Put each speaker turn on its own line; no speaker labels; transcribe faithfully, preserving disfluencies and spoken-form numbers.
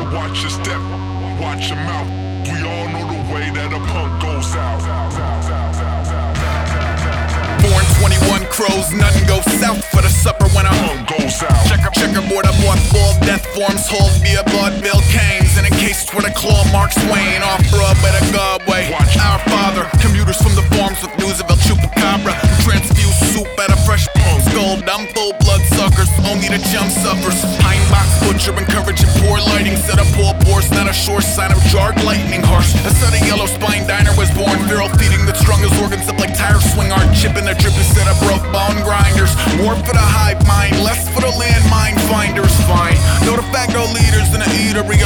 Watch your step, watch your mouth. We all know the way that a punk goes out.
Born twenty-one crows, nothing goes south for the supper when a
Punk goes out.
Checker, checkerboard, I bought full death forms, hold via vaudeville canes, and encased with a claw Mark Swain, off Broadway to Godway.
Watch.
Our Father, commuters from the farms with news of El Chupacabra, transfuse soup at a fresh punk skull. I'm full blood suckers, only the jump suffers. Pine box butcher, encouraging poor lighting, set up poor pores, not a sure sign of jarred lightning harsh. A set of yellow spine diner was born, feral feeding that strung his organs up like tire swing art, chipping a drip instead of broke bone grinders. More for the hive mind, less for the landmine finders. Fine, know the faggo leaders in the eatery